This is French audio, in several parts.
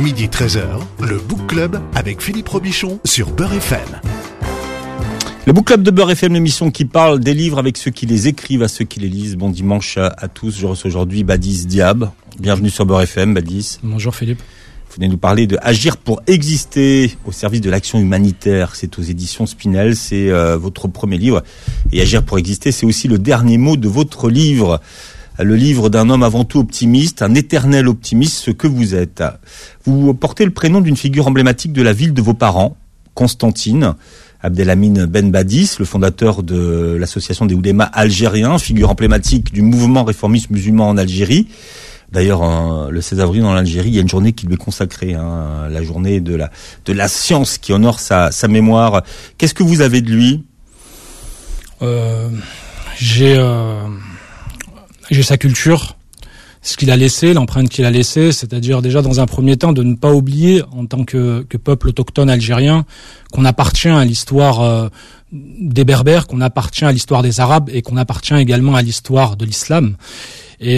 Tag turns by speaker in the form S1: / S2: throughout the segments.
S1: Midi 13h, le Book Club avec Philippe Robichon sur Beurre FM.
S2: Le Book Club de Beurre FM, l'émission qui parle des livres avec ceux qui les écrivent, à ceux qui les lisent. Bon dimanche à tous. Je reçois aujourd'hui Badis Diab. Bienvenue sur Beurre FM, Badis.
S3: Bonjour Philippe.
S2: Vous venez nous parler de Agir pour exister au service de l'action humanitaire. C'est aux éditions Spinel, c'est votre premier livre. Et Agir pour exister, c'est aussi le dernier mot de votre livre. Le livre d'un homme avant tout optimiste, un éternel optimiste, ce que vous êtes. Vous portez le prénom d'une figure emblématique de la ville de vos parents, Constantine. Abdelhamid Ben Badis, le fondateur de l'association des oulémas algériens, figure emblématique du mouvement réformiste musulman en Algérie. D'ailleurs, le 16 avril en Algérie, il y a une journée qui lui est consacrée, la journée de la science qui honore sa mémoire. Qu'est-ce que vous avez de lui ?
S3: J'ai sa culture, ce qu'il a laissé, l'empreinte qu'il a laissée, c'est-à-dire déjà dans un premier temps de ne pas oublier en tant que peuple autochtone algérien qu'on appartient à l'histoire des Berbères, qu'on appartient à l'histoire des Arabes et qu'on appartient également à l'histoire de l'islam. Et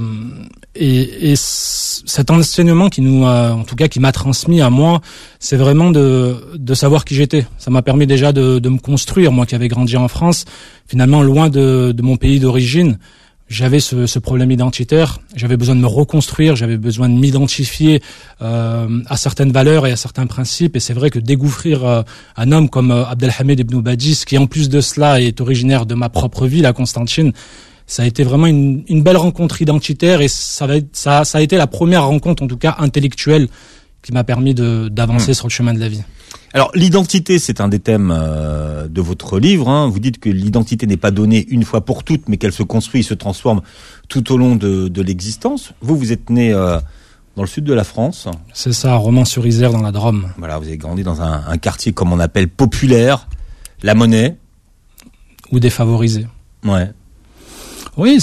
S3: cet enseignement qui en tout cas qui m'a transmis à moi, c'est vraiment de savoir qui j'étais. Ça m'a permis déjà de me construire, moi qui avais grandi en France, finalement loin de mon pays d'origine. J'avais ce problème identitaire, j'avais besoin de me reconstruire, j'avais besoin de m'identifier à certaines valeurs et à certains principes. Et c'est vrai que découvrir un homme comme Abdelhamid Ben Badis, qui en plus de cela est originaire de ma propre ville, à Constantine, ça a été vraiment une belle rencontre identitaire et ça a été la première rencontre, en tout cas intellectuelle, qui m'a permis d'avancer sur le chemin de la vie.
S2: Alors, l'identité, c'est un des thèmes de votre livre. Vous dites que l'identité n'est pas donnée une fois pour toutes, mais qu'elle se construit et se transforme tout au long de l'existence. Vous êtes né dans le sud de la France.
S3: C'est ça, à Romans-sur-Isère, dans la Drôme.
S2: Voilà, vous avez grandi dans un quartier, comme on appelle, populaire, La Monnaie.
S3: Ou défavorisé.
S2: Ouais.
S3: Oui,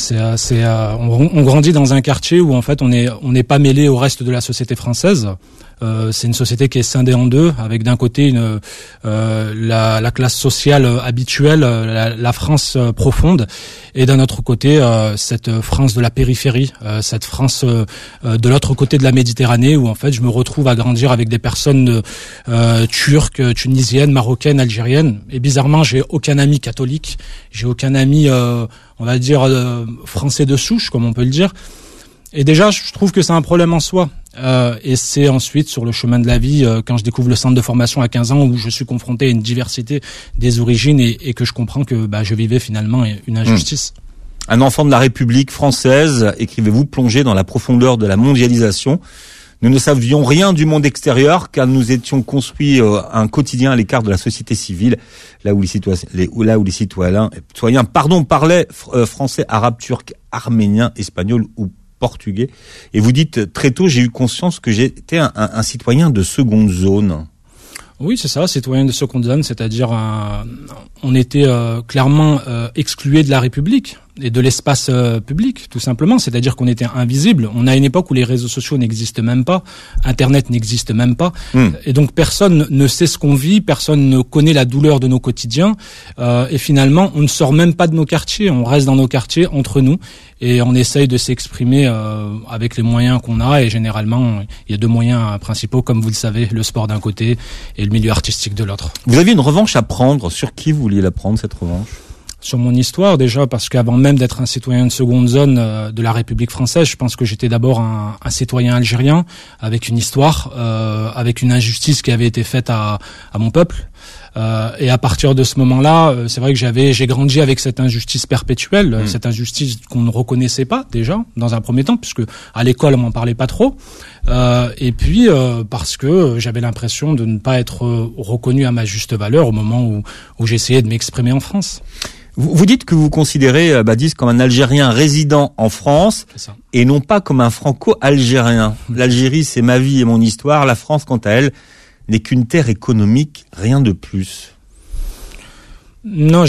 S3: on grandit dans un quartier où en fait on n'est pas mêlé au reste de la société française. C'est une société qui est scindée en deux, avec d'un côté la classe sociale habituelle, la France profonde, et d'un autre côté cette France de la périphérie, cette France de l'autre côté de la Méditerranée, où en fait je me retrouve à grandir avec des personnes turques, tunisiennes, marocaines, algériennes. Et bizarrement, j'ai aucun ami catholique, j'ai aucun ami, on va dire, français de souche, comme on peut le dire. Et déjà, je trouve que c'est un problème en soi. Et c'est ensuite, sur le chemin de la vie, quand je découvre le centre de formation à 15 ans, où je suis confronté à une diversité des origines et que je comprends que je vivais finalement une injustice.
S2: Un enfant de la République française, écrivez-vous, plongé dans la profondeur de la mondialisation. Nous ne savions rien du monde extérieur, car nous étions construits un quotidien à l'écart de la société civile, là où les citoyens parlaient français, arabe, turc, arménien, espagnol ou portugais. Et vous dites, très tôt, j'ai eu conscience que j'étais un citoyen de seconde zone.
S3: Oui, c'est ça, citoyen de seconde zone, c'est-à-dire on était clairement exclués de la République et de l'espace public, tout simplement. C'est-à-dire qu'on était invisible. On a une époque où les réseaux sociaux n'existent même pas, Internet n'existe même pas, et donc personne ne sait ce qu'on vit, personne ne connaît la douleur de nos quotidiens, et finalement, on ne sort même pas de nos quartiers. On reste dans nos quartiers entre nous et on essaye de s'exprimer avec les moyens qu'on a. Et généralement, il y a deux moyens principaux, comme vous le savez, le sport d'un côté et le milieu artistique de l'autre.
S2: Vous aviez une revanche à prendre. Sur qui vous vouliez la prendre, cette revanche ?
S3: Sur mon histoire, déjà, parce qu'avant même d'être un citoyen de seconde zone de la République française, je pense que j'étais d'abord un citoyen algérien avec une histoire, avec une injustice qui avait été faite à mon peuple. Et à partir de ce moment-là, c'est vrai que j'ai grandi avec cette injustice perpétuelle, cette injustice qu'on ne reconnaissait pas déjà dans un premier temps, puisque à l'école on m'en parlait pas trop. Et puis parce que j'avais l'impression de ne pas être reconnu à ma juste valeur au moment où j'essayais de m'exprimer en France.
S2: Vous dites que vous considérez Badis comme un Algérien résident en France et non pas comme un franco-algérien. L'Algérie, c'est ma vie et mon histoire. La France, quant à elle, n'est qu'une terre économique, rien de plus.
S3: Non,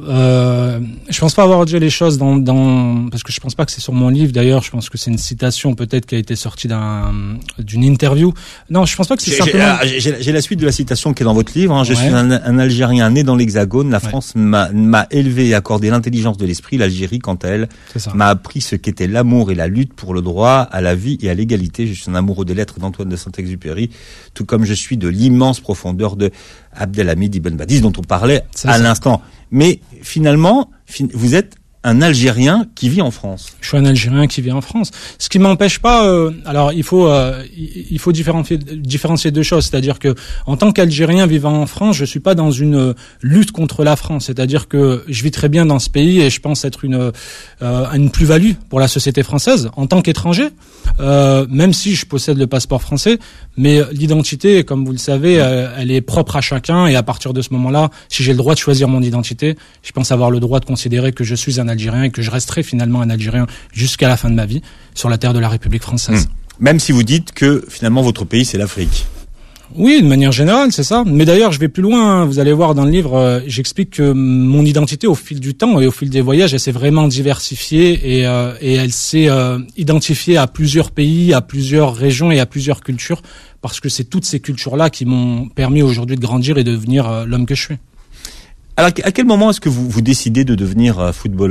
S3: je pense pas avoir dit les choses parce que je pense pas que c'est sur mon livre. D'ailleurs, je pense que c'est une citation peut-être qui a été sortie d'une interview. Non, je pense pas que c'est simplement.
S2: J'ai la suite de la citation qui est dans votre livre. Hein. Je suis un Algérien né dans l'Hexagone. La France m'a élevé et accordé l'intelligence de l'esprit. L'Algérie, quant à elle, m'a appris ce qu'était l'amour et la lutte pour le droit à la vie et à l'égalité. Je suis un amoureux des lettres d'Antoine de Saint-Exupéry, tout comme je suis de l'immense profondeur de Abdelhamid Ibn Badis dont on parlait à l'instant. Mais finalement, vous êtes un Algérien qui vit en France.
S3: Je suis un Algérien qui vit en France. Ce qui m'empêche pas. Alors, il faut différencier deux choses. C'est-à-dire que, en tant qu'Algérien vivant en France, je suis pas dans une lutte contre la France. C'est-à-dire que je vis très bien dans ce pays et je pense être une plus-value pour la société française en tant qu'étranger. Même si je possède le passeport français, mais l'identité, comme vous le savez, elle est propre à chacun. Et à partir de ce moment-là, si j'ai le droit de choisir mon identité, je pense avoir le droit de considérer que je suis un Algérien et que je resterai finalement un Algérien jusqu'à la fin de ma vie sur la terre de la République française.
S2: Même si vous dites que finalement votre pays c'est l'Afrique.
S3: Oui, de manière générale, c'est ça. Mais d'ailleurs, je vais plus loin. Hein. Vous allez voir dans le livre, j'explique que mon identité, au fil du temps et au fil des voyages, elle s'est vraiment diversifiée et elle s'est identifiée à plusieurs pays, à plusieurs régions et à plusieurs cultures, parce que c'est toutes ces cultures-là qui m'ont permis aujourd'hui de grandir et de devenir l'homme que je suis.
S2: Alors, à quel moment est-ce que vous décidez de devenir footballeur ?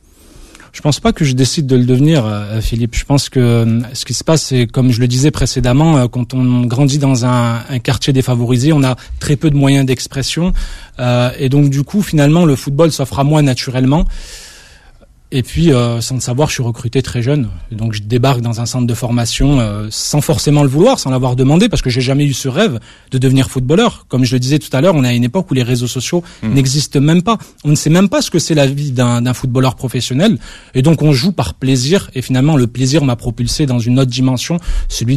S3: Je pense pas que je décide de le devenir, Philippe. Je pense que ce qui se passe, c'est comme je le disais précédemment, quand on grandit dans un quartier défavorisé, on a très peu de moyens d'expression, et donc du coup, finalement, le football s'offre à moi naturellement. Et puis, sans le savoir, je suis recruté très jeune. Donc, je débarque dans un centre de formation sans forcément le vouloir, sans l'avoir demandé, parce que j'ai jamais eu ce rêve de devenir footballeur. Comme je le disais tout à l'heure, on est à une époque où les réseaux sociaux n'existent même pas. On ne sait même pas ce que c'est la vie d'un footballeur professionnel. Et donc, on joue par plaisir. Et finalement, le plaisir m'a propulsé dans une autre dimension, celui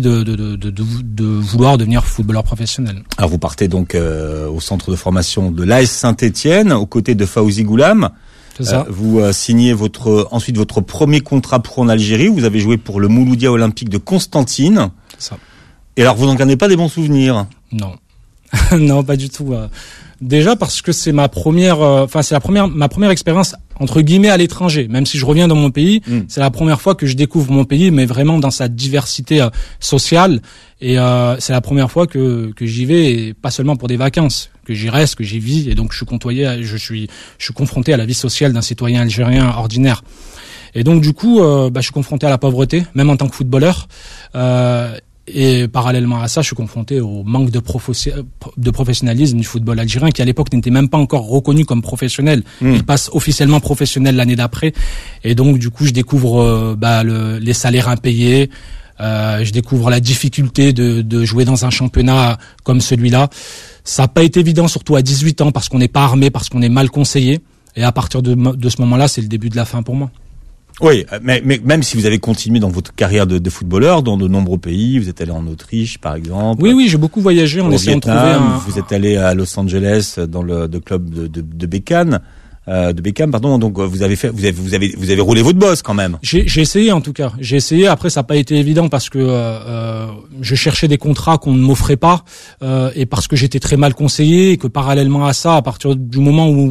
S3: de vouloir devenir footballeur professionnel.
S2: Alors, vous partez donc au centre de formation de l'AS Saint-Étienne, aux côtés de Fawzi Goulam. Vous signez ensuite votre premier contrat pro en Algérie. Vous avez joué pour le Mouloudia Olympique de Constantine.
S3: C'est ça.
S2: Et alors, vous n'en gardez pas des bons souvenirs ?
S3: Non. Non, pas du tout. Déjà parce que c'est ma première expérience entre guillemets à l'étranger. Même si je reviens dans mon pays, c'est la première fois que je découvre mon pays, mais vraiment dans sa diversité sociale. Et c'est la première fois que j'y vais, et pas seulement pour des vacances, que j'y reste, que j'y vis. Et donc je suis confronté à la vie sociale d'un citoyen algérien ordinaire. Et donc du coup, je suis confronté à la pauvreté, même en tant que footballeur. Et parallèlement à ça, je suis confronté au manque de professionnalisme du football algérien, qui à l'époque n'était même pas encore reconnu comme professionnel. Il passe officiellement professionnel l'année d'après. Et donc du coup, je découvre les salaires impayés. Je découvre la difficulté de jouer dans un championnat comme celui-là. Ça n'a pas été évident, surtout à 18 ans, parce qu'on n'est pas armé, parce qu'on est mal conseillé. Et à partir de ce moment-là, c'est le début de la fin pour moi.
S2: Oui, mais même si vous avez continué dans votre carrière de footballeur dans de nombreux pays, vous êtes allé en Autriche par exemple.
S3: Oui, j'ai beaucoup voyagé en essayant de trouver
S2: vous êtes allé à Los Angeles dans le club de Beckham. Donc vous avez roulé votre bosse quand même.
S3: J'ai essayé en tout cas. J'ai essayé. Après, ça n'a pas été évident parce que je cherchais des contrats qu'on ne m'offrait pas et parce que j'étais très mal conseillé et que parallèlement à ça, à partir du moment où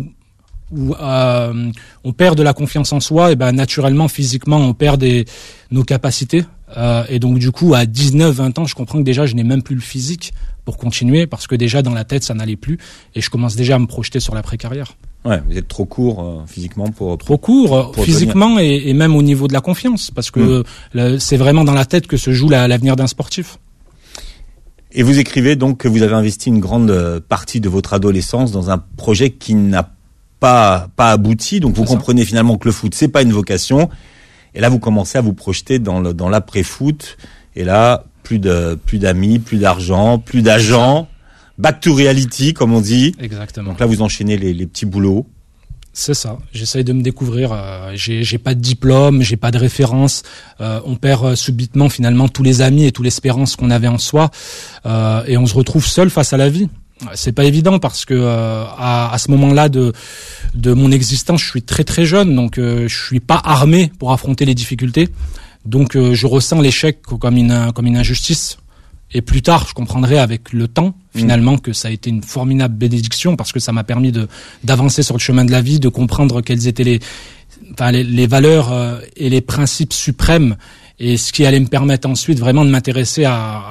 S3: on perd de la confiance en soi, et naturellement, physiquement, on perd nos capacités. Et donc du coup, à 19-20 ans, je comprends que déjà, je n'ai même plus le physique pour continuer parce que déjà dans la tête, ça n'allait plus et je commence déjà à me projeter sur l'après-carrière.
S2: Ouais, vous êtes trop court physiquement pour
S3: physiquement et même au niveau de la confiance parce que c'est vraiment dans la tête que se joue l'avenir d'un sportif.
S2: Et vous écrivez donc que vous avez investi une grande partie de votre adolescence dans un projet qui n'a pas abouti, donc vous comprenez finalement que le foot c'est pas une vocation, et là vous commencez à vous projeter dans l'après-foot, et là plus d'amis, plus d'argent, plus d'agents, back to reality comme on dit.
S3: Exactement.
S2: Donc là vous enchaînez les petits boulots.
S3: C'est ça. J'essaye de me découvrir. J'ai pas de diplôme, j'ai pas de référence. On perd subitement finalement tous les amis et toute l'espérance qu'on avait en soi, et on se retrouve seul face à la vie. C'est pas évident parce que à ce moment-là de mon existence, je suis très très jeune, donc je suis pas armé pour affronter les difficultés. Donc je ressens l'échec comme une injustice. Et plus tard, je comprendrai avec le temps, finalement, que ça a été une formidable bénédiction parce que ça m'a permis d'avancer sur le chemin de la vie, de comprendre quelles étaient les valeurs et les principes suprêmes et ce qui allait me permettre ensuite vraiment de m'intéresser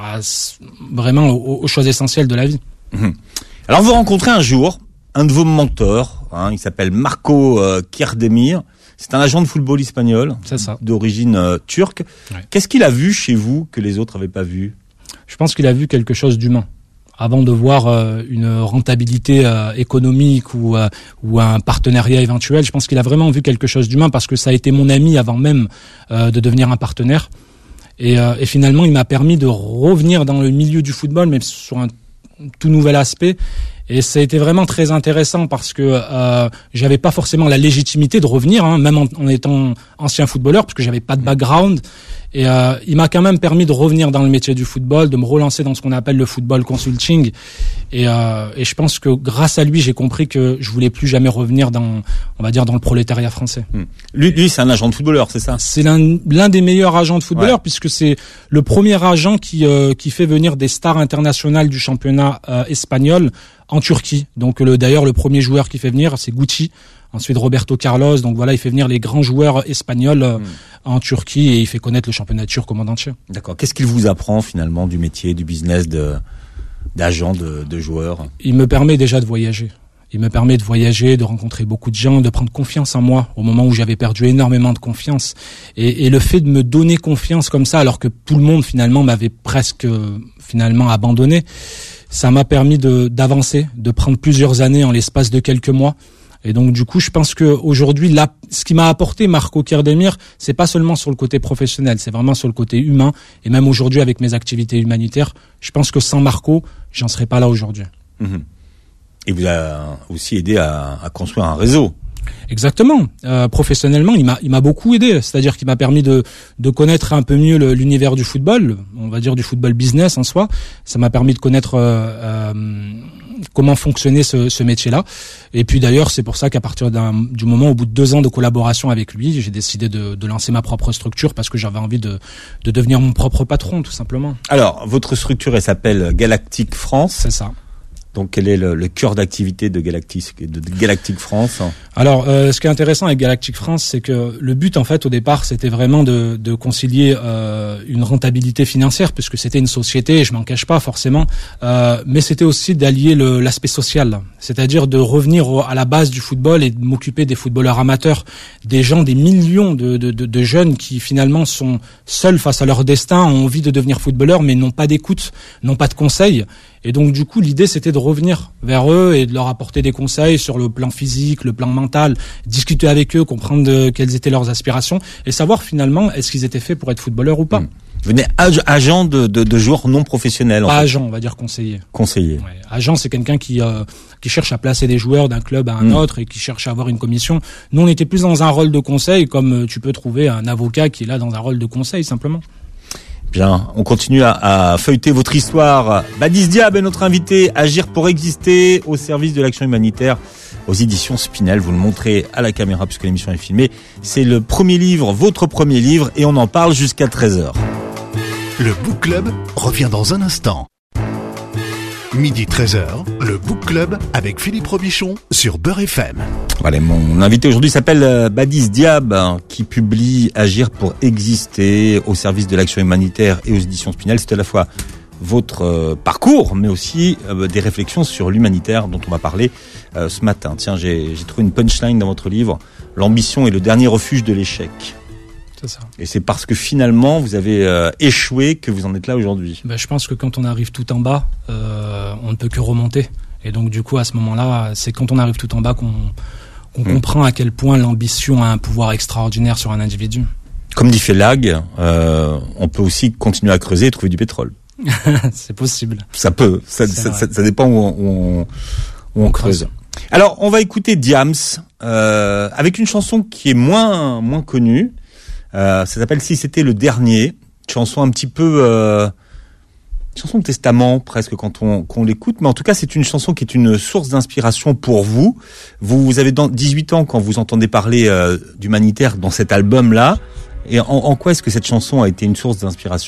S3: vraiment aux choses essentielles de la vie.
S2: Alors vous rencontrez un jour un de vos mentors, il s'appelle Marco Kirdemir. C'est un agent de football espagnol,
S3: c'est ça,
S2: d'origine turque. Ouais. Qu'est-ce qu'il a vu chez vous que les autres n'avaient pas vu?
S3: Je pense qu'il a vu quelque chose d'humain. Avant de voir une rentabilité économique ou un partenariat éventuel, je pense qu'il a vraiment vu quelque chose d'humain parce que ça a été mon ami avant même de devenir un partenaire. Et finalement, il m'a permis de revenir dans le milieu du football, mais sur un tout nouvel aspect. Et ça a été vraiment très intéressant parce que j'avais pas forcément la légitimité de revenir, même en étant ancien footballeur, parce que j'avais pas de background. Et il m'a quand même permis de revenir dans le métier du football, de me relancer dans ce qu'on appelle le football consulting. Et je pense que grâce à lui, j'ai compris que je voulais plus jamais revenir dans le prolétariat français.
S2: Lui, c'est un agent de footballeur, c'est ça?
S3: C'est l'un des meilleurs agents de footballeurs, puisque c'est le premier agent qui fait venir des stars internationales du championnat espagnol en Turquie. Donc d'ailleurs, le premier joueur qui fait venir, c'est Guti. Ensuite, Roberto Carlos. Donc voilà, il fait venir les grands joueurs espagnols en Turquie et il fait connaître le championnat turc au monde entier.
S2: D'accord. Qu'est-ce qu'il vous apprend finalement du métier, du business d'agent de joueurs?
S3: Il me permet déjà de voyager. Il me permet de voyager, de rencontrer beaucoup de gens, de prendre confiance en moi au moment où j'avais perdu énormément de confiance. Et le fait de me donner confiance comme ça, alors que tout le monde finalement m'avait presque finalement abandonné, ça m'a permis d'avancer, de prendre plusieurs années en l'espace de quelques mois. Et donc du coup, je pense que aujourd'hui, là, ce qui m'a apporté Marco Kirdemir, c'est pas seulement sur le côté professionnel, c'est vraiment sur le côté humain. Et même aujourd'hui, avec mes activités humanitaires, je pense que sans Marco, j'en serais pas là aujourd'hui.
S2: Et vous a aussi aidé à construire un réseau.
S3: Exactement. Professionnellement, il m'a beaucoup aidé. C'est-à-dire qu'il m'a permis de connaître un peu mieux l'univers du football, on va dire du football business en soi. Ça m'a permis de connaître comment fonctionnait ce métier-là. Et puis d'ailleurs, c'est pour ça qu'à partir du moment, au bout de 2 ans de collaboration avec lui, j'ai décidé de lancer ma propre structure parce que j'avais envie de devenir mon propre patron, tout simplement.
S2: Alors, votre structure, elle s'appelle Galactic France.
S3: C'est ça.
S2: Donc, quel est le cœur d'activité de Galactic France?
S3: Alors, ce qui est intéressant avec Galactic France, c'est que le but, en fait, au départ, c'était vraiment de concilier une rentabilité financière, puisque c'était une société, je m'en cache pas forcément, mais c'était aussi d'allier l'aspect social, c'est-à-dire de revenir à la base du football et de m'occuper des footballeurs amateurs, des gens, des millions de jeunes qui finalement sont seuls face à leur destin, ont envie de devenir footballeurs, mais n'ont pas d'écoute, n'ont pas de conseils. Et donc du coup, l'idée c'était de revenir vers eux et de leur apporter des conseils sur le plan physique, le plan mental, discuter avec eux, comprendre quelles étaient leurs aspirations et savoir finalement est-ce qu'ils étaient faits pour être footballeurs ou pas.
S2: Vous venez agent de joueurs non professionnels.
S3: Pas agent, on va dire conseiller.
S2: Conseiller.
S3: Ouais. Agent, c'est quelqu'un qui cherche à placer des joueurs d'un club à un autre et qui cherche à avoir une commission. Nous, on était plus dans un rôle de conseil, comme tu peux trouver un avocat qui est là dans un rôle de conseil simplement.
S2: Bien, on continue à feuilleter votre histoire. Badis Diab est notre invité, Agir pour exister, au service de l'action humanitaire, aux éditions Spinel. Vous le montrez à la caméra puisque l'émission est filmée. C'est le premier livre, votre premier livre, et on en parle jusqu'à 13h.
S1: Le Book Club revient dans un instant. Midi 13h, le Book Club avec Philippe Robichon sur Beurre FM.
S2: Voilà, mon invité aujourd'hui s'appelle Badis Diab, qui publie Agir pour exister au service de l'action humanitaire et aux éditions Spinel. C'est à la fois votre parcours, mais aussi des réflexions sur l'humanitaire dont on va parler ce matin. Tiens, j'ai trouvé une punchline dans votre livre. L'ambition est le dernier refuge de l'échec.
S3: C'est ça.
S2: Et c'est parce que finalement vous avez échoué que vous en êtes là aujourd'hui.
S3: Je pense que quand on arrive tout en bas, on ne peut que remonter. Et donc du coup à ce moment-là, c'est quand on arrive tout en bas qu'on comprend à quel point l'ambition a un pouvoir extraordinaire sur un individu. Comme
S2: dit Félag, on peut aussi continuer à creuser et trouver du pétrole.
S3: C'est possible.
S2: Ça peut, ça dépend où on creuse. Alors on va écouter Diams avec une chanson qui est moins connue. Ça s'appelle Si c'était le dernier, chanson un petit peu chanson de testament presque quand on l'écoute, mais en tout cas c'est une chanson qui est une source d'inspiration pour vous. Vous avez 18 ans quand vous entendez parler d'humanitaire dans cet album-là, et en quoi est-ce que cette chanson a été une source d'inspiration pour vous ?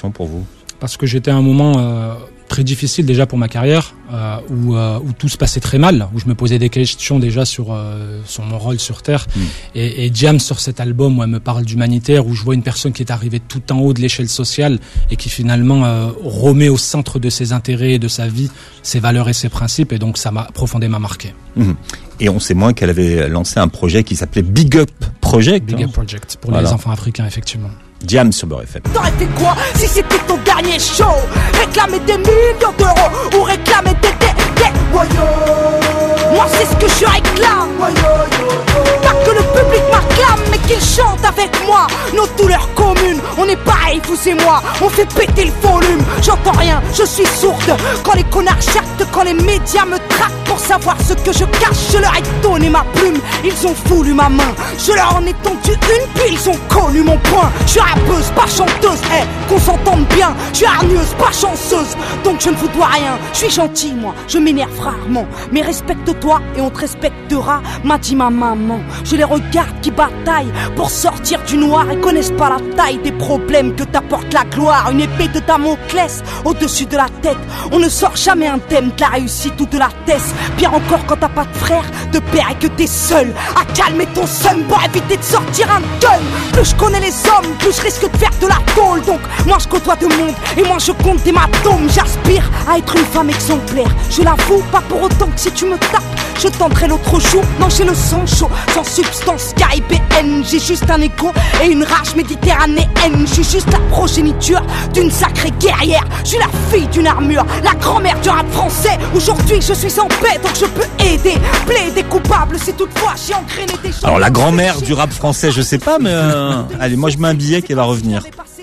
S3: parce que j'étais à un moment très difficile déjà pour ma carrière, où tout se passait très mal, où je me posais des questions déjà sur mon rôle sur Terre. Et Diams, sur cet album où elle me parle d'humanitaire, où je vois une personne qui est arrivée tout en haut de l'échelle sociale et qui finalement remet au centre de ses intérêts et de sa vie ses valeurs et ses principes, et donc ça m'a profondément marqué.
S2: Et on sait moins qu'elle avait lancé un projet qui s'appelait Big Up Project.
S3: Big Up Project, pour les enfants africains, effectivement.
S2: Diams sur Beurre FM.
S4: T'aurais fait quoi si c'était ton dernier show? Réclamer des millions d'euros ou réclamer des voyous? Moi c'est ce que je réclame. Pas que le public m'acclame, mais qu'il chante avec moi nos douleurs communes. On est pareil, vous et moi, on fait péter le volume. J'entends rien, je suis sourde. Quand les connards jactent, quand les médias me traquent pour savoir ce que je cache, je leur ai donné ma plume. Ils ont voulu ma main, je leur en ai tendu une, puis ils ont connu mon point. Je suis rappeuse, pas chanteuse, qu'on s'entende bien. Je suis hargneuse, pas chanceuse, donc je ne vous dois rien. Je suis gentil, moi, je m'énerve rarement, mais respecte-toi et on te respectera, m'a dit ma maman. Je les regarde qui bataillent pour sortir du noir et connaissent pas la taille des problèmes que t'apporte la gloire. Une épée de Damoclès au-dessus de la tête. On ne sort jamais indemne de la réussite ou de la thèse. Pire encore quand t'as pas de frère, de père et que t'es seul à calmer ton seum pour éviter de sortir un gun. Plus je connais les hommes, plus je risque de faire de la tôle. Donc moi je côtoie de monde et moi je compte des matomes. J'aspire à être une femme exemplaire, je l'avoue, pas pour autant que si tu me tapes je tenterai l'autre jour. Non, j'ai le sang chaud, sans substance caribéenne. J'ai juste un égo et une rage méditerranéenne. J'ai juste la progéniture d'une sacrée guerrière. Je suis la fille d'une armure, la grand-mère du rap français. Aujourd'hui je suis en paix, donc je peux aider, plaider coupable si toutefois j'ai engrainé des gens.
S2: Alors la grand-mère du rap français, je sais pas, mais allez, moi je mets un billet qu'elle va revenir.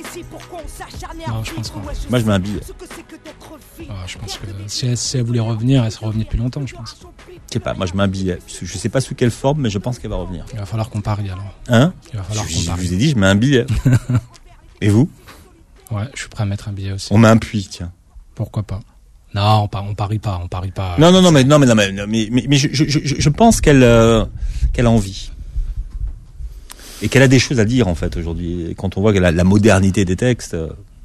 S3: Non, je pense pas.
S2: Moi je mets un billet.
S3: Je pense que si elle voulait revenir, elle serait revenue depuis longtemps, je pense.
S2: Je sais pas, moi je mets un billet. Je sais pas sous quelle forme, mais je pense qu'elle va revenir.
S3: Il va falloir qu'on parie alors.
S2: Hein?
S3: Il va falloir qu'on
S2: Je
S3: parie.
S2: vous ai dit, je mets un billet. Et vous?
S3: Ouais, je suis prêt à mettre un billet aussi.
S2: On met un puits, tiens.
S3: Pourquoi pas? Non, on parie pas.
S2: Non, mais je pense qu'elle a envie. Et qu'elle a des choses à dire, en fait, aujourd'hui. Et quand on voit qu'elle a la modernité des textes.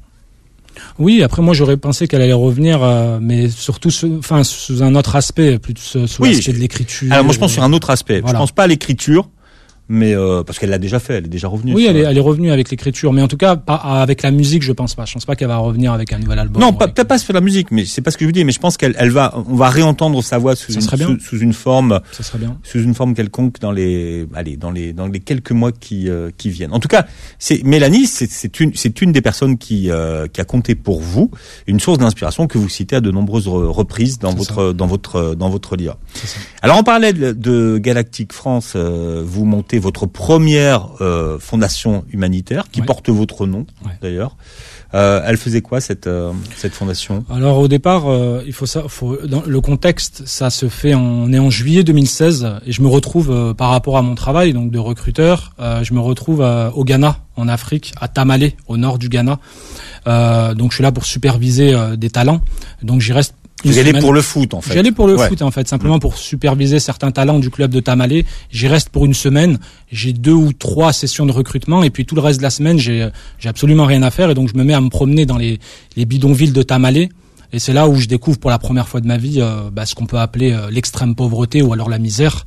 S3: Oui, après moi j'aurais pensé qu'elle allait revenir, mais surtout sous un autre aspect, plutôt sous l'aspect de l'écriture.
S2: Alors moi je pense sur un autre aspect.
S3: Voilà.
S2: Je pense pas à l'écriture, mais parce qu'elle l'a déjà fait, elle est déjà revenue.
S3: Oui, elle est revenue avec l'écriture, mais en tout cas pas avec la musique, je pense pas. Je pense pas qu'elle va revenir avec un nouvel album.
S2: Non, peut-être pas sur la musique, mais c'est pas ce que je vous dis. Mais je pense on va réentendre sa voix sous une forme.
S3: Ça serait bien.
S2: Sous une forme quelconque dans les quelques mois qui viennent. En tout cas, Mélanie, c'est une des personnes qui a compté pour vous, une source d'inspiration que vous citez à de nombreuses reprises dans votre livre.
S3: C'est ça.
S2: Alors on parlait de Galactique France, vous montez votre première fondation humanitaire qui porte votre nom, d'ailleurs. Elle faisait quoi cette fondation? Alors
S3: au départ, dans le contexte, ça se fait on est en juillet 2016 et je me retrouve par rapport à mon travail donc de recruteur, je me retrouve au Ghana, en Afrique, à Tamale, au nord du Ghana. Donc je suis là pour superviser des talents. Donc j'y reste.
S2: Vous allez pour le foot, en fait.
S3: J'y allais pour le foot, en fait, simplement pour superviser certains talents du club de Tamale. J'y reste pour une semaine. J'ai 2 ou 3 sessions de recrutement et puis tout le reste de la semaine, j'ai absolument rien à faire et donc je me mets à me promener dans les bidonvilles de Tamale. Et c'est là où je découvre pour la première fois de ma vie ce qu'on peut appeler l'extrême pauvreté ou alors la misère.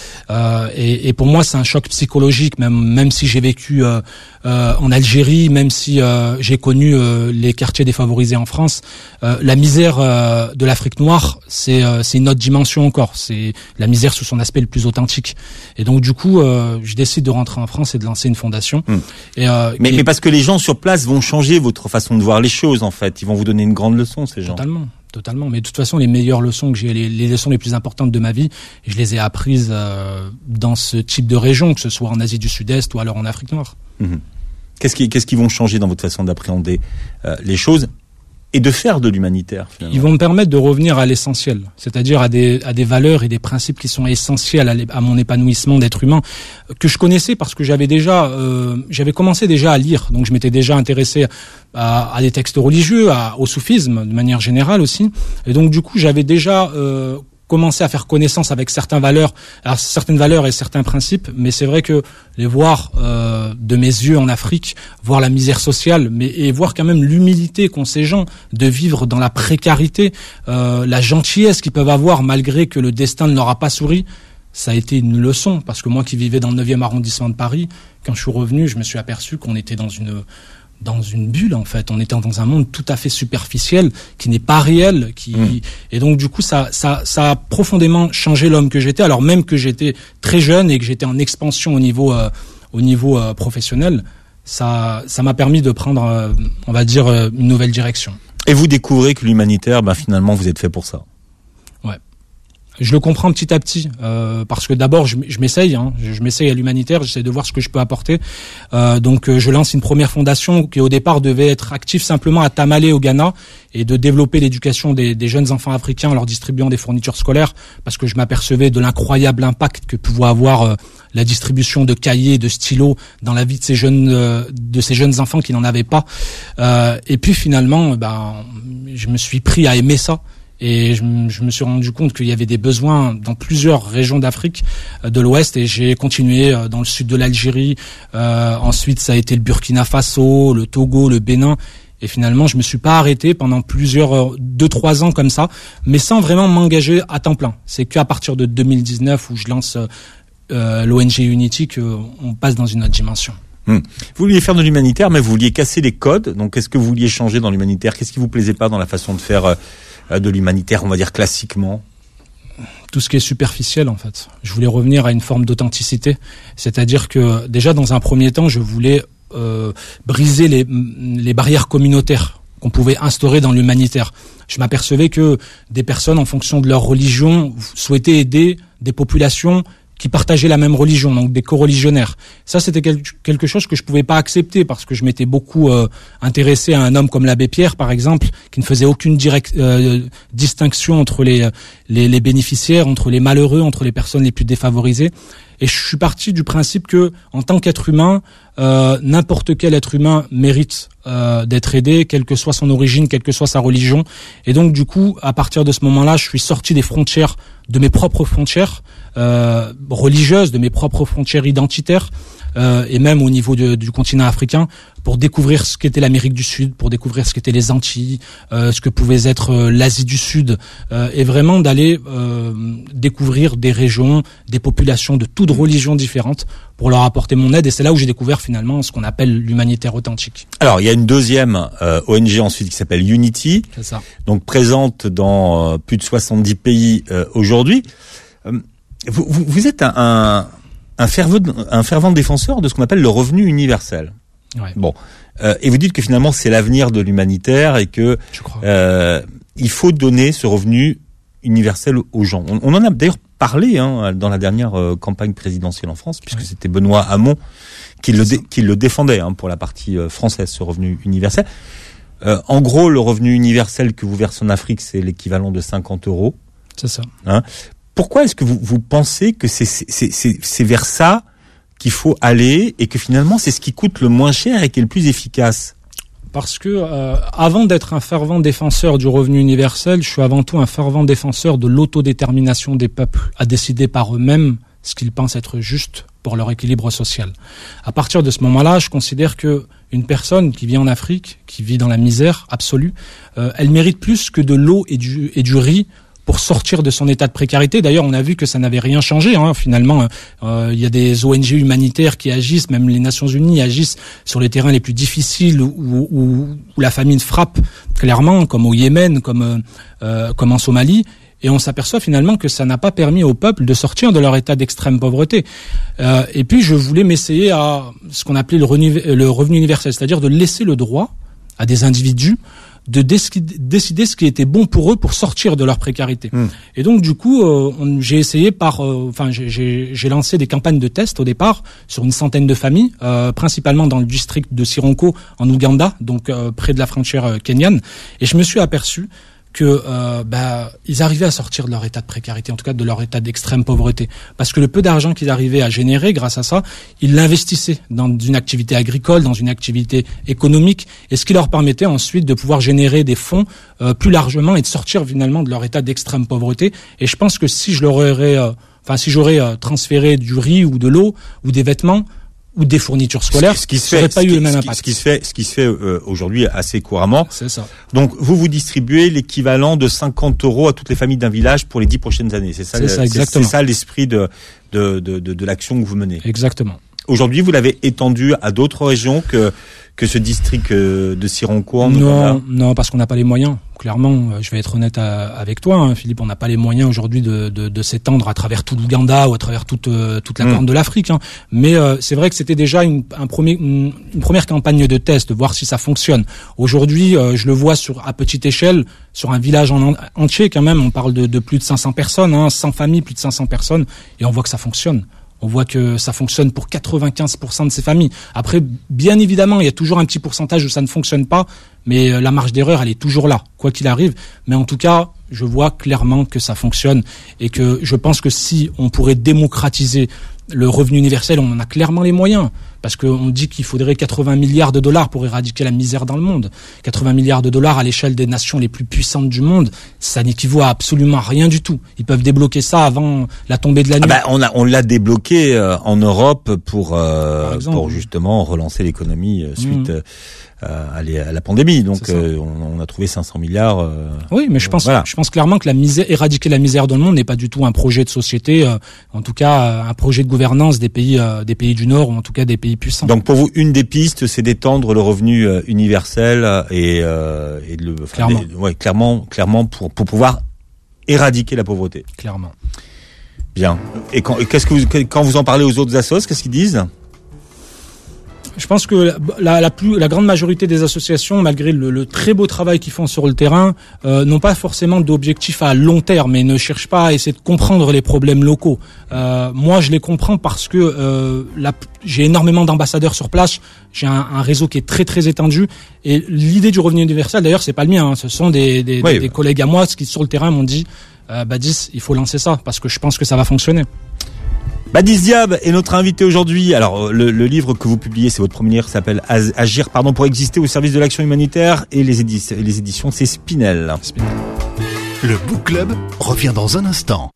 S3: Et pour moi, c'est un choc psychologique, même si j'ai vécu en Algérie, même si j'ai connu les quartiers défavorisés en France. La misère de l'Afrique noire, c'est une autre dimension encore. C'est la misère sous son aspect le plus authentique. Et donc du coup, je décide de rentrer en France et de lancer une fondation. Mais
S2: parce que les gens sur place vont changer votre façon de voir les choses, en fait. Ils vont vous donner une grande leçon, ces gens.
S3: Totalement. Mais de toute façon, les meilleures leçons que j'ai, les leçons les plus importantes de ma vie, je les ai apprises dans ce type de région, que ce soit en Asie du Sud-Est ou alors en Afrique noire.
S2: Mmh. Qu'est-ce qui vont changer dans votre façon d'appréhender les choses et de faire de l'humanitaire, finalement?
S3: Ils vont me permettre de revenir à l'essentiel, c'est-à-dire à des valeurs et des principes qui sont essentiels à mon épanouissement d'être humain, que je connaissais parce que j'avais commencé déjà à lire, donc je m'étais déjà intéressé à des textes religieux, au soufisme de manière générale aussi, et donc du coup j'avais déjà commencé à faire connaissance avec certaines valeurs et certains principes, mais c'est vrai que les voir de mes yeux en Afrique, voir la misère sociale, et voir quand même l'humilité qu'ont ces gens de vivre dans la précarité, la gentillesse qu'ils peuvent avoir malgré que le destin ne leur a pas souri, ça a été une leçon, parce que moi qui vivais dans le 9e arrondissement de Paris, quand je suis revenu, je me suis aperçu qu'on était dans une bulle, en fait. On était dans un monde tout à fait superficiel, qui n'est pas réel, et donc du coup ça a profondément changé l'homme que j'étais, alors même que j'étais très jeune et que j'étais en expansion au niveau professionnel. Ça m'a permis de prendre, on va dire, une nouvelle direction.
S2: Et vous découvrez que l'humanitaire, finalement, vous êtes fait pour ça.
S3: Ouais. Je le comprends petit à petit, parce que d'abord je m'essaye, je m'essaye à l'humanitaire, j'essaie de voir ce que je peux apporter. Donc je lance une première fondation qui au départ devait être active simplement à Tamale au Ghana et de développer l'éducation des jeunes enfants africains en leur distribuant des fournitures scolaires, parce que je m'apercevais de l'incroyable impact que pouvait avoir la distribution de cahiers, de stylos dans la vie de ces jeunes enfants qui n'en avaient pas. Et puis finalement, je me suis pris à aimer ça. Et je me suis rendu compte qu'il y avait des besoins dans plusieurs régions d'Afrique de l'Ouest, et j'ai continué dans le sud de l'Algérie. Ensuite, ça a été le Burkina Faso, le Togo, le Bénin. Et finalement, je me suis pas arrêté pendant 2-3 ans comme ça, mais sans vraiment m'engager à temps plein. C'est qu'à partir de 2019 où je lance l'ONG Unity qu'on passe dans une autre dimension.
S2: Vous vouliez faire de l'humanitaire, mais vous vouliez casser les codes. Donc, qu'est-ce que vous vouliez changer dans l'humanitaire? Qu'est-ce qui vous plaisait pas dans la façon de faire de l'humanitaire, on va dire classiquement?
S3: Tout ce qui est superficiel, en fait. Je voulais revenir à une forme d'authenticité. C'est-à-dire que, déjà, dans un premier temps, je voulais briser les barrières communautaires qu'on pouvait instaurer dans l'humanitaire. Je m'apercevais que des personnes, en fonction de leur religion, souhaitaient aider des populations qui partageaient la même religion, donc des coreligionnaires. Ça, c'était quelque chose que je pouvais pas accepter, parce que je m'étais beaucoup intéressé à un homme comme l'abbé Pierre, par exemple, qui ne faisait aucune distinction entre les bénéficiaires, entre les malheureux, entre les personnes les plus défavorisées. Et je suis parti du principe que, en tant qu'être humain, n'importe quel être humain mérite d'être aidé, quelle que soit son origine, quelle que soit sa religion. Et donc, du coup, à partir de ce moment-là, je suis sorti des frontières, de mes propres frontières religieuses, de mes propres frontières identitaires, et même au niveau du continent africain, pour découvrir ce qu'était l'Amérique du Sud, pour découvrir ce qu'étaient les Antilles, ce que pouvait être l'Asie du Sud, et vraiment d'aller découvrir des régions, des populations de toutes religions différentes, pour leur apporter mon aide. Et c'est là où j'ai découvert finalement ce qu'on appelle l'humanitaire authentique.
S2: Alors, il y a une deuxième ONG ensuite qui s'appelle Unity,
S3: c'est ça.
S2: Donc présente dans plus de 70 pays aujourd'hui. Vous êtes un fervent défenseur de ce qu'on appelle le revenu universel.
S3: Ouais.
S2: Bon, et vous dites que finalement c'est l'avenir de l'humanitaire et que il faut donner ce revenu universel aux gens. On en a d'ailleurs parlé dans la dernière campagne présidentielle en France, puisque c'était Benoît Hamon qui le défendait pour la partie française, ce revenu universel. En gros, le revenu universel que vous versez en Afrique, c'est l'équivalent de 50 €.
S3: C'est ça.
S2: Pourquoi est-ce que vous pensez que c'est vers ça qu'il faut aller et que finalement c'est ce qui coûte le moins cher et qui est le plus efficace?
S3: Parce que avant d'être un fervent défenseur du revenu universel, je suis avant tout un fervent défenseur de l'autodétermination des peuples à décider par eux-mêmes ce qu'ils pensent être juste pour leur équilibre social. À partir de ce moment-là, je considère que une personne qui vit en Afrique, qui vit dans la misère absolue, elle mérite plus que de l'eau et du riz pour sortir de son état de précarité. D'ailleurs, on a vu que ça n'avait rien changé. Finalement, il y a des ONG humanitaires qui agissent, même les Nations Unies agissent sur les terrains les plus difficiles où la famine frappe clairement, comme au Yémen, comme en Somalie. Et on s'aperçoit finalement que ça n'a pas permis au peuple de sortir de leur état d'extrême pauvreté. Et puis, je voulais m'essayer à ce qu'on appelait le revenu universel, c'est-à-dire de laisser le droit à des individus de décider ce qui était bon pour eux pour sortir de leur précarité. Et donc du coup, j'ai essayé j'ai lancé des campagnes de tests au départ sur une centaine de familles, principalement dans le district de Sironko en Ouganda, donc près de la frontière kenyane. Et je me suis aperçu que ils arrivaient à sortir de leur état de précarité, en tout cas de leur état d'extrême pauvreté, parce que le peu d'argent qu'ils arrivaient à générer grâce à ça, ils l'investissaient dans une activité agricole, dans une activité économique, et ce qui leur permettait ensuite de pouvoir générer des fonds plus largement et de sortir finalement de leur état d'extrême pauvreté. Et je pense que si j'aurais transféré du riz ou de l'eau ou des vêtements ou des fournitures scolaires, ça n'aurait pas eu le même impact.
S2: Ce qui se fait aujourd'hui assez couramment.
S3: C'est ça.
S2: Donc, vous distribuez l'équivalent de 50 € à toutes les familles d'un village pour les 10 prochaines années. C'est ça,
S3: exactement.
S2: C'est ça l'esprit de l'action que vous menez.
S3: Exactement.
S2: Aujourd'hui, vous l'avez étendu à d'autres régions que ce district de Sironcourt.
S3: Non, parce qu'on n'a pas les moyens. Clairement, je vais être honnête avec toi, Philippe, on n'a pas les moyens aujourd'hui de s'étendre à travers tout l'Ouganda ou à travers toute la Corne de l'Afrique. Mais c'est vrai que c'était déjà une première campagne de test, de voir si ça fonctionne. Aujourd'hui, je le vois à petite échelle, sur un village entier quand même. On parle de plus de 500 personnes, 100 familles, plus de 500 personnes, et on voit que ça fonctionne. On voit que ça fonctionne pour 95% de ces familles. Après, bien évidemment, il y a toujours un petit pourcentage où ça ne fonctionne pas, mais la marge d'erreur, elle est toujours là, quoi qu'il arrive. Mais en tout cas, je vois clairement que ça fonctionne et que je pense que si on pourrait démocratiser le revenu universel, on en a clairement les moyens. Parce qu'on dit qu'il faudrait 80 milliards de dollars pour éradiquer la misère dans le monde. 80 milliards de dollars à l'échelle des nations les plus puissantes du monde, ça n'équivaut à absolument rien du tout. Ils peuvent débloquer ça avant la tombée de la nuit.
S2: On l'a débloqué en Europe pour justement relancer l'économie suite à la pandémie. Donc on a trouvé 500 milliards.
S3: Oui, mais je pense clairement que éradiquer la misère dans le monde n'est pas du tout un projet de société, en tout cas un projet de gouvernance des pays du Nord, ou en tout cas des pays puissants.
S2: Donc pour vous, une des pistes, c'est d'étendre le revenu universel et de le clairement pour pouvoir éradiquer la pauvreté.
S3: Clairement.
S2: Bien. Et quand vous en parlez aux autres assos, qu'est-ce qu'ils disent ?
S3: Je pense que la grande majorité des associations, malgré le très beau travail qu'ils font sur le terrain, n'ont pas forcément d'objectifs à long terme et ne cherchent pas à essayer de comprendre les problèmes locaux. Moi, je les comprends parce que j'ai énormément d'ambassadeurs sur place. J'ai un réseau qui est très très étendu. Et l'idée du revenu universel, d'ailleurs, c'est pas le mien. Ce sont des collègues à moi qui sur le terrain m'ont dit, Badis, il faut lancer ça parce que je pense que ça va fonctionner.
S2: Badis Diab est notre invité aujourd'hui. Alors, le livre que vous publiez, c'est votre premier livre, s'appelle Agir pour exister au service de l'action humanitaire, et les éditions, c'est Spinel.
S1: Le Book Club revient dans un instant.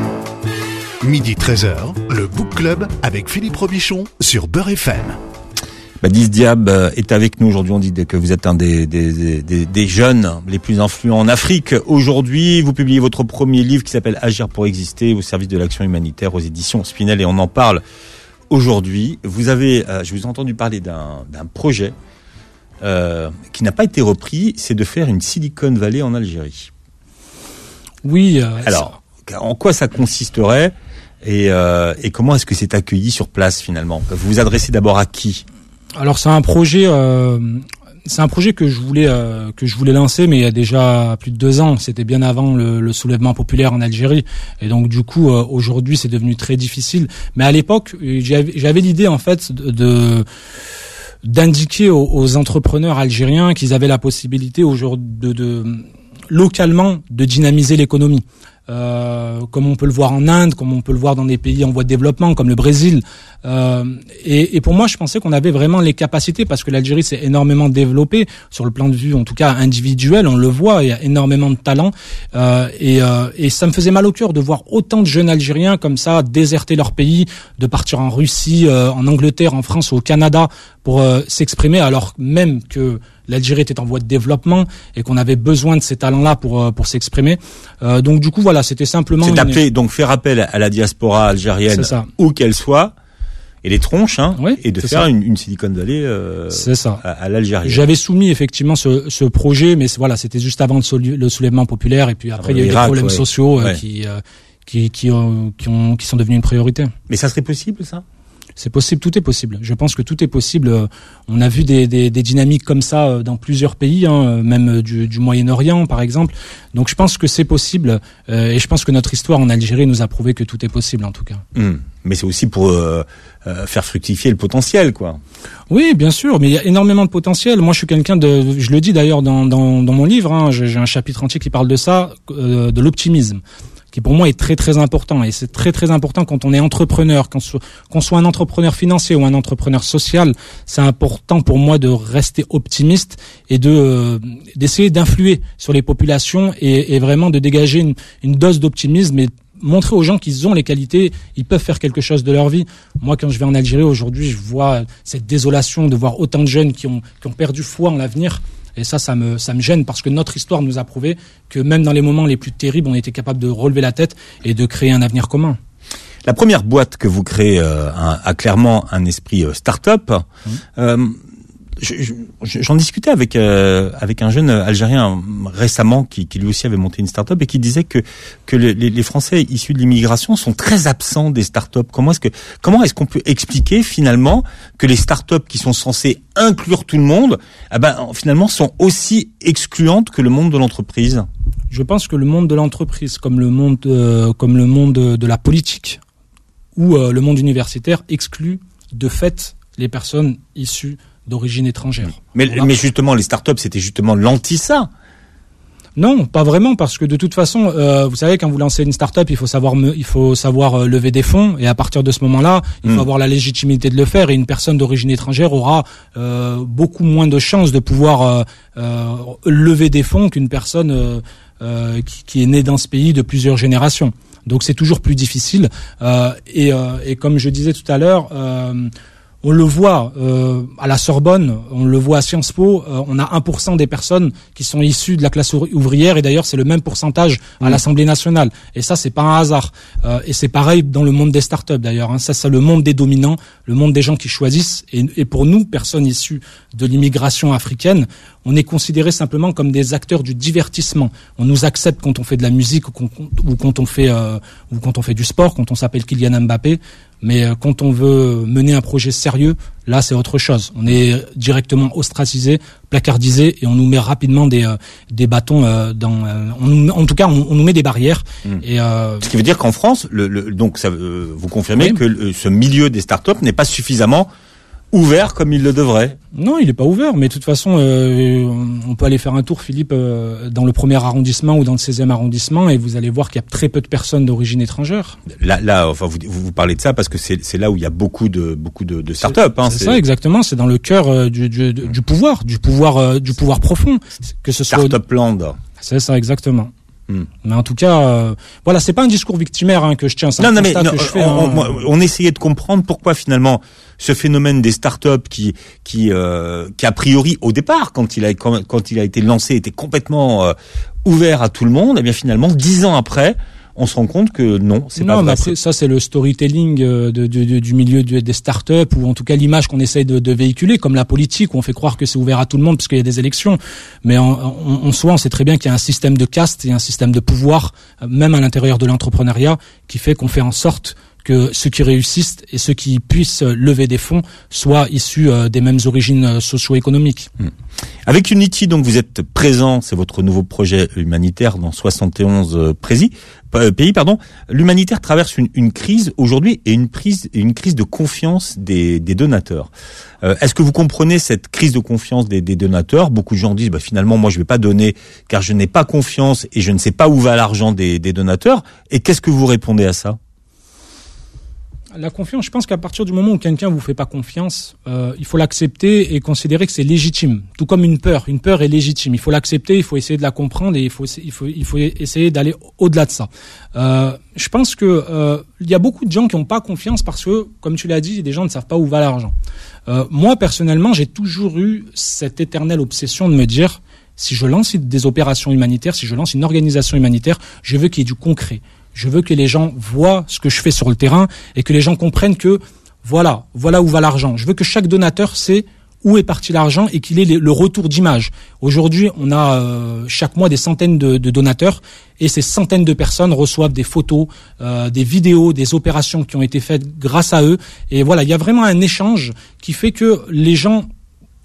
S1: Midi 13h, le Book Club avec Philippe Robichon sur Beurre FM.
S2: Badis Diab est avec nous aujourd'hui. On dit que vous êtes un des jeunes les plus influents en Afrique. Aujourd'hui, vous publiez votre premier livre qui s'appelle Agir pour exister au service de l'action humanitaire aux éditions Spinel, et on en parle aujourd'hui. Je vous ai entendu parler d'un projet qui n'a pas été repris, c'est de faire une Silicon Valley en Algérie.
S3: Oui.
S2: Alors, en quoi ça consisterait et comment est-ce que c'est accueilli sur place finalement ? Vous vous adressez d'abord à qui ?
S3: Alors c'est un projet que je voulais lancer, mais il y a déjà plus de 2 ans. C'était bien avant le soulèvement populaire en Algérie, et donc du coup aujourd'hui c'est devenu très difficile. Mais à l'époque j'avais l'idée en fait d'indiquer aux entrepreneurs algériens qu'ils avaient la possibilité aujourd'hui de localement de dynamiser l'économie. Comme on peut le voir en Inde, comme on peut le voir dans des pays en voie de développement, comme le Brésil. Et pour moi, je pensais qu'on avait vraiment les capacités, parce que l'Algérie s'est énormément développée sur le plan de vue, en tout cas individuel, on le voit, il y a énormément de talent. Et ça me faisait mal au cœur de voir autant de jeunes Algériens comme ça déserter leur pays, de partir en Russie, en Angleterre, en France ou au Canada pour s'exprimer, alors même que l'Algérie était en voie de développement et qu'on avait besoin de ces talents-là pour s'exprimer. Donc du coup, voilà, c'était simplement...
S2: donc faire appel à la diaspora algérienne, où qu'elle soit, et les tronches, et de faire une Silicon Valley à l'Algérie.
S3: J'avais soumis effectivement ce projet, mais voilà, c'était juste avant le soulèvement populaire, et puis après il y a eu des problèmes sociaux qui sont devenus une priorité.
S2: Mais ça serait possible, ça ?
S3: C'est possible, tout est possible. Je pense que tout est possible. On a vu des dynamiques comme ça dans plusieurs pays, même du Moyen-Orient par exemple. Donc je pense que c'est possible, et je pense que notre histoire en Algérie nous a prouvé que tout est possible en tout cas.
S2: mais c'est aussi pour faire fructifier le potentiel, quoi.
S3: Oui, bien sûr, mais il y a énormément de potentiel. Moi, je suis quelqu'un je le dis d'ailleurs dans mon livre, hein, j'ai un chapitre entier qui parle de ça, de l'optimisme, qui pour moi est très très important. Et c'est très très important quand on est entrepreneur, qu'on soit un entrepreneur financier ou un entrepreneur social, c'est important pour moi de rester optimiste et d'essayer d'influer sur les populations et vraiment de dégager une dose d'optimisme et montrer aux gens qu'ils ont les qualités, ils peuvent faire quelque chose de leur vie. Moi, quand je vais en Algérie aujourd'hui, je vois cette désolation de voir autant de jeunes qui ont perdu foi en l'avenir. Et ça me gêne parce que notre histoire nous a prouvé que même dans les moments les plus terribles, on était capable de relever la tête et de créer un avenir commun.
S2: La première boîte que vous créez a clairement un esprit start-up. J'en discutais avec un jeune Algérien récemment qui lui aussi avait monté une start-up et qui disait que les Français issus de l'immigration sont très absents des start-up. Comment est-ce qu'on peut expliquer finalement que les start-up qui sont censées inclure tout le monde, finalement sont aussi excluantes que le monde de l'entreprise?
S3: Je pense que le monde de l'entreprise, comme le monde de la politique ou le monde universitaire, exclut de fait les personnes issues d'origine étrangère.
S2: Mais justement, les startups, c'était justement l'anti-ça.
S3: Non, pas vraiment, parce que de toute façon, vous savez, quand vous lancez une start-up, il faut savoir lever des fonds, et à partir de ce moment-là, il faut avoir la légitimité de le faire, et une personne d'origine étrangère aura beaucoup moins de chances de pouvoir lever des fonds qu'une personne qui est née dans ce pays de plusieurs générations. Donc c'est toujours plus difficile, et comme je disais tout à l'heure, on le voit à la Sorbonne, on le voit à Sciences Po, on a 1% des personnes qui sont issues de la classe ouvrière, et d'ailleurs c'est le même pourcentage à l'Assemblée nationale. Et ça, c'est pas un hasard. Et c'est pareil dans le monde des startups d'ailleurs. Hein. Ça, c'est le monde des dominants, le monde des gens qui choisissent. Et pour nous, personnes issues de l'immigration africaine, on est considérés simplement comme des acteurs du divertissement. On nous accepte quand on fait de la musique ou quand on fait du sport, quand on s'appelle Kylian Mbappé. Mais quand on veut mener un projet sérieux, là c'est autre chose. On est directement ostracisé, placardisé, et on nous met rapidement des bâtons en tout cas, on nous met des barrières. Et
S2: ce qui veut dire qu'en France, donc ça, vous confirmez que ce milieu des startups n'est pas suffisamment ouvert comme il le devrait?
S3: Non, il n'est pas ouvert, mais de toute façon, on peut aller faire un tour, Philippe, dans le 1er arrondissement ou dans le 16e arrondissement, et vous allez voir qu'il y a très peu de personnes d'origine étrangère. Là,
S2: enfin, vous parlez de ça parce que c'est là où il y a beaucoup de start-up.
S3: C'est ça, exactement. C'est dans le cœur du pouvoir profond. Que ce soit
S2: Startup Land.
S3: C'est ça, exactement. Mais en tout cas, voilà, c'est pas un discours victimaire que je tiens. C'est un constat que je fais.
S2: On essayait de comprendre pourquoi finalement ce phénomène des startups qui a priori au départ, quand il a été lancé, était complètement ouvert à tout le monde. Et bien finalement, 10 ans après, on se rend compte que non, c'est pas vrai.
S3: Mais après, ça c'est le storytelling du milieu des startups, ou en tout cas l'image qu'on essaye de véhiculer, comme la politique où on fait croire que c'est ouvert à tout le monde parce qu'il y a des élections. Mais en soi, on sait très bien qu'il y a un système de caste et un système de pouvoir, même à l'intérieur de l'entrepreneuriat, qui fait qu'on fait en sorte que ceux qui réussissent et ceux qui puissent lever des fonds soient issus des mêmes origines socio-économiques.
S2: Avec Unity, donc, vous êtes présent, c'est votre nouveau projet humanitaire dans 71 pays. L'humanitaire traverse une crise aujourd'hui et une crise de confiance des donateurs. Est-ce que vous comprenez cette crise de confiance des donateurs? Beaucoup de gens disent, finalement, moi, je vais pas donner car je n'ai pas confiance et je ne sais pas où va l'argent des donateurs. Et qu'est-ce que vous répondez à ça?
S3: La confiance, je pense qu'à partir du moment où quelqu'un vous fait pas confiance, il faut l'accepter et considérer que c'est légitime. Tout comme une peur est légitime. Il faut l'accepter, il faut essayer de la comprendre et il faut essayer d'aller au-delà de ça. Je pense que il y a beaucoup de gens qui n'ont pas confiance parce que, comme tu l'as dit, des gens ne savent pas où va l'argent. Moi personnellement, j'ai toujours eu cette éternelle obsession de me dire, si je lance des opérations humanitaires, si je lance une organisation humanitaire, je veux qu'il y ait du concret. Je veux que les gens voient ce que je fais sur le terrain et que les gens comprennent que voilà où va l'argent. Je veux que chaque donateur sait où est parti l'argent et qu'il ait le retour d'image. Aujourd'hui, on a chaque mois des centaines de donateurs et ces centaines de personnes reçoivent des photos, des vidéos, des opérations qui ont été faites grâce à eux. Et voilà, il y a vraiment un échange qui fait que les gens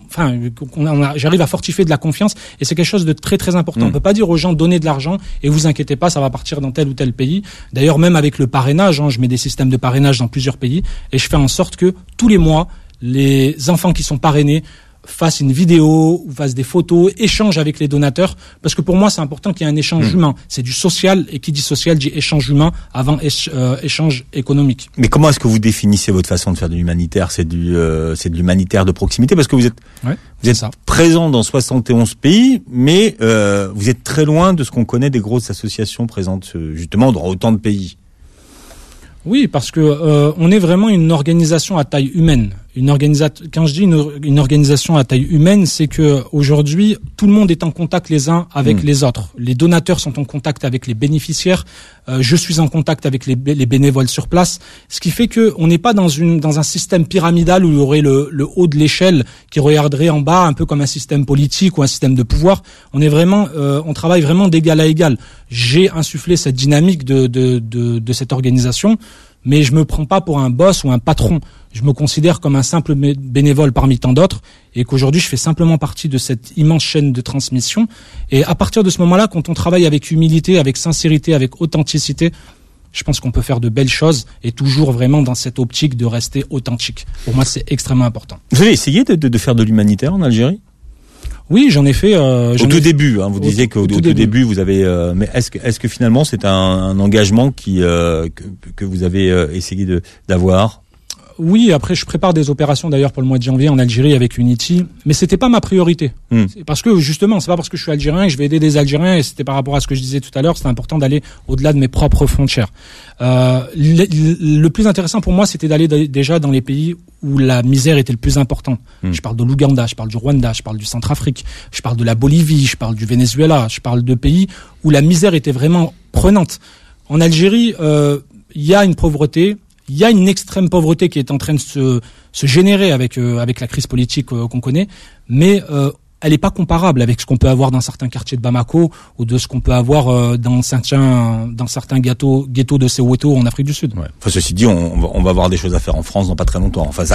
S3: j'arrive à fortifier de la confiance, et c'est quelque chose de très très important. On peut pas dire aux gens donnez de l'argent et vous inquiétez pas, ça va partir dans tel ou tel pays. D'ailleurs, même avec le parrainage, je mets des systèmes de parrainage dans plusieurs pays et je fais en sorte que tous les mois, les enfants qui sont parrainés fassent une vidéo ou fassent des photos, échangent avec les donateurs, parce que pour moi c'est important qu'il y ait un échange humain. C'est du social, et qui dit social dit échange humain avant échange économique.
S2: Mais comment est-ce que vous définissez votre façon de faire de l'humanitaire? C'est de l'humanitaire de proximité, parce que vous êtes présent dans 71 pays, mais vous êtes très loin de ce qu'on connaît des grosses associations présentes justement dans autant de pays.
S3: Oui, parce que on est vraiment une organisation à taille humaine. Quand je dis une organisation à taille humaine, c'est que aujourd'hui tout le monde est en contact les uns avec les autres. Les donateurs sont en contact avec les bénéficiaires. Je suis en contact avec les bénévoles sur place. Ce qui fait que on n'est pas dans un système pyramidal où il y aurait le haut de l'échelle qui regarderait en bas, un peu comme un système politique ou un système de pouvoir. On travaille vraiment d'égal à égal. J'ai insufflé cette dynamique de cette organisation, mais je me prends pas pour un boss ou un patron. Je me considère comme un simple bénévole parmi tant d'autres, et qu'aujourd'hui je fais simplement partie de cette immense chaîne de transmission. Et à partir de ce moment-là, quand on travaille avec humilité, avec sincérité, avec authenticité, je pense qu'on peut faire de belles choses, et toujours vraiment dans cette optique de rester authentique. Pour moi, c'est extrêmement important.
S2: Vous avez essayé de faire de l'humanitaire en Algérie ?
S3: Oui, j'en ai fait.
S2: Au tout début, vous disiez qu'au tout début, vous avez. Mais est-ce que finalement, c'est un engagement que vous avez essayé d'avoir ?
S3: Oui, après je prépare des opérations d'ailleurs pour le mois de janvier en Algérie avec Unity, mais c'était pas ma priorité. C'est parce que justement, c'est pas parce que je suis algérien que je vais aider des Algériens, et c'était par rapport à ce que je disais tout à l'heure, c'était important d'aller au-delà de mes propres frontières. Le plus intéressant pour moi, c'était d'aller déjà dans les pays où la misère était le plus importante. Je parle de l'Ouganda, je parle du Rwanda, je parle du Centrafrique, je parle de la Bolivie, je parle du Venezuela, je parle de pays où la misère était vraiment prenante. En Algérie, il y a une pauvreté. Il y a une extrême pauvreté qui est en train de se générer avec la crise politique qu'on connaît, mais elle n'est pas comparable avec ce qu'on peut avoir dans certains quartiers de Bamako ou de ce qu'on peut avoir dans certains ghettos de Soweto en Afrique du Sud.
S2: Ouais. Enfin, ceci dit, on va avoir des choses à faire en France dans pas très longtemps. Enfin,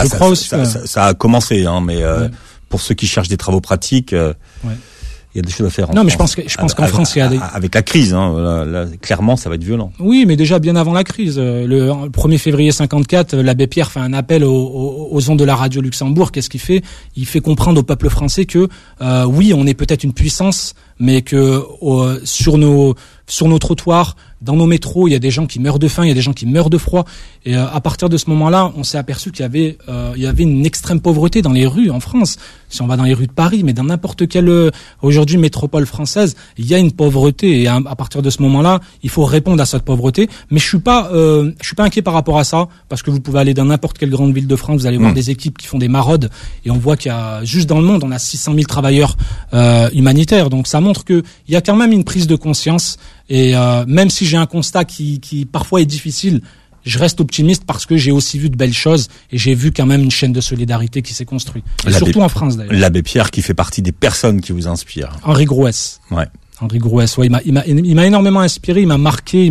S2: ça a commencé, mais pour ceux qui cherchent des travaux pratiques. Il y a des choses à faire.
S3: Non, mais je pense qu'en France, il y a
S2: avec la crise, là, clairement, ça va être violent.
S3: Oui, mais déjà bien avant la crise, le 1er février 54, l'abbé Pierre fait un appel aux ondes de la radio Luxembourg. Qu'est-ce qu'il fait ? Il fait comprendre au peuple français que oui, on est peut-être une puissance, mais que sur nos trottoirs, dans nos métros, il y a des gens qui meurent de faim, il y a des gens qui meurent de froid. Et à partir de ce moment-là, on s'est aperçu qu'il y avait une extrême pauvreté dans les rues en France. Si on va dans les rues de Paris, mais dans n'importe quelle aujourd'hui métropole française, il y a une pauvreté. Et à partir de ce moment-là, il faut répondre à cette pauvreté. Mais je suis pas inquiet par rapport à ça, parce que vous pouvez aller dans n'importe quelle grande ville de France, vous allez voir des équipes qui font des maraudes, et on voit qu'il y a juste dans le monde, on a 600 000 travailleurs humanitaires. Donc ça montre que il y a quand même une prise de conscience. Et même si j'ai un constat qui parfois est difficile, je reste optimiste parce que j'ai aussi vu de belles choses, et j'ai vu quand même une chaîne de solidarité qui s'est construite. Et surtout en France d'ailleurs.
S2: L'abbé Pierre qui fait partie des personnes qui vous inspirent.
S3: Henri Grouès.
S2: Ouais.
S3: Henri Grouès, ouais, il m'a énormément inspiré, il m'a marqué,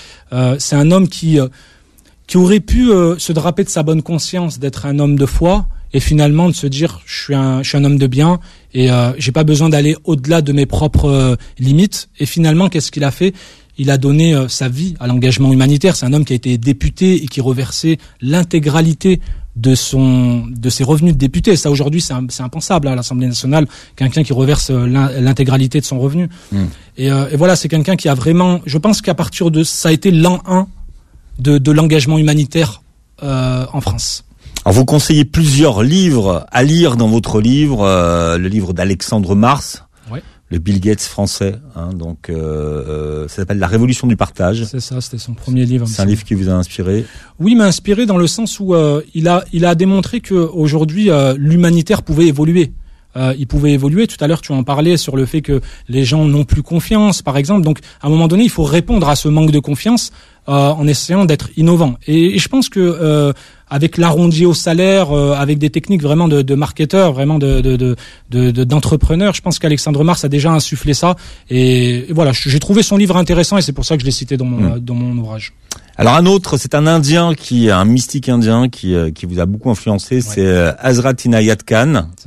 S3: c'est un homme qui aurait pu se draper de sa bonne conscience d'être un homme de foi, et finalement de se dire je suis un homme de bien, et j'ai pas besoin d'aller au-delà de mes propres limites. Et finalement, qu'est-ce qu'il a fait ? Il a donné sa vie à l'engagement humanitaire. C'est un homme qui a été député et qui reversait l'intégralité de ses revenus de député. Ça, aujourd'hui, c'est impensable à l'Assemblée nationale, quelqu'un qui reverse l'intégralité de son revenu. Et voilà, c'est quelqu'un qui a vraiment, je pense qu'à partir de ça a été l'an 1 de l'engagement humanitaire en France.
S2: Alors vous conseillez plusieurs livres à lire dans votre livre, le livre d'Alexandre Mars. Le Bill Gates français, ça s'appelle La Révolution du partage.
S3: C'est ça, c'était son premier livre.
S2: C'est un livre qui vous a inspiré ?
S3: Oui, il m'a inspiré dans le sens où il a démontré que aujourd'hui l'humanitaire pouvait évoluer. Il pouvait évoluer. Tout à l'heure, tu en parlais sur le fait que les gens n'ont plus confiance, par exemple. Donc, à un moment donné, il faut répondre à ce manque de confiance en essayant d'être innovant. Et je pense que avec l'arrondi au salaire, avec des techniques vraiment de marketeurs, vraiment d'entrepreneurs, je pense qu'Alexandre Mars a déjà insufflé ça. Et voilà, j'ai trouvé son livre intéressant, et c'est pour ça que je l'ai cité dans mon ouvrage.
S2: Alors un autre, c'est un mystique indien qui vous a beaucoup influencé, c'est Hazrat Inayat Khan.
S3: C'est ça.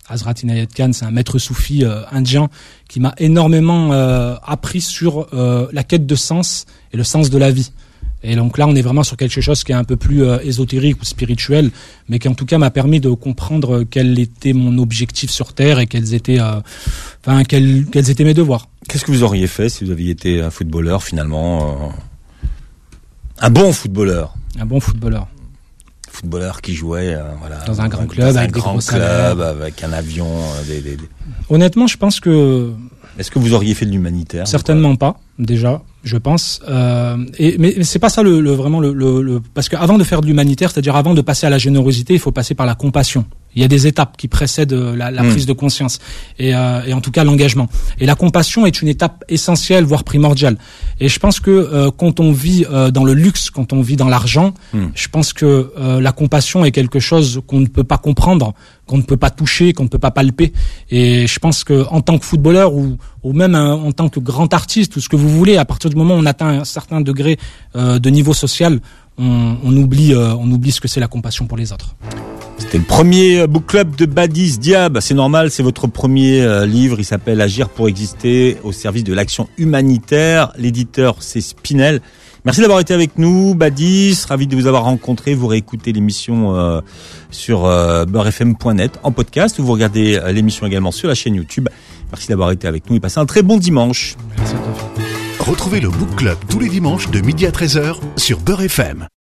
S3: Hazrat Inayat Khan, c'est un maître soufi indien qui m'a énormément appris sur la quête de sens et le sens de la vie. Et donc là, on est vraiment sur quelque chose qui est un peu plus ésotérique ou spirituel, mais qui en tout cas m'a permis de comprendre quel était mon objectif sur Terre et quels étaient mes devoirs.
S2: Qu'est-ce que vous auriez fait si vous aviez été un footballeur finalement, un bon footballeur?
S3: Un bon footballeur.
S2: Footballeur qui jouait
S3: dans un grand club, avec des gros salaires,
S2: avec un avion.
S3: Honnêtement, je pense que.
S2: Est-ce que vous auriez fait de l'humanitaire?
S3: Certainement pas, déjà, je pense. Mais c'est pas ça vraiment parce qu'avant de faire de l'humanitaire, c'est-à-dire avant de passer à la générosité, il faut passer par la compassion. Il y a des étapes qui précèdent la prise de conscience et en tout cas l'engagement. Et la compassion est une étape essentielle, voire primordiale. Et je pense que quand on vit dans le luxe, quand on vit dans l'argent, je pense que la compassion est quelque chose qu'on ne peut pas comprendre, qu'on ne peut pas toucher, qu'on ne peut pas palper. Et je pense que en tant que footballeur ou même en tant que grand artiste ou ce que vous voulez, à partir du moment où on atteint un certain degré de niveau social, on oublie ce que c'est la compassion pour les autres.
S2: C'était le premier book club de Badis Diab. C'est normal, c'est votre premier livre. Il s'appelle Agir pour exister au service de l'action humanitaire. L'éditeur, c'est Spinel. Merci d'avoir été avec nous, Badis. Ravi de vous avoir rencontré. Vous réécoutez l'émission sur beurrefm.net en podcast. Vous regardez l'émission également sur la chaîne YouTube. Merci d'avoir été avec nous et passez un très bon dimanche.
S3: Merci à toi.
S1: Retrouvez le book club tous les dimanches de midi à 13h sur Beurre FM.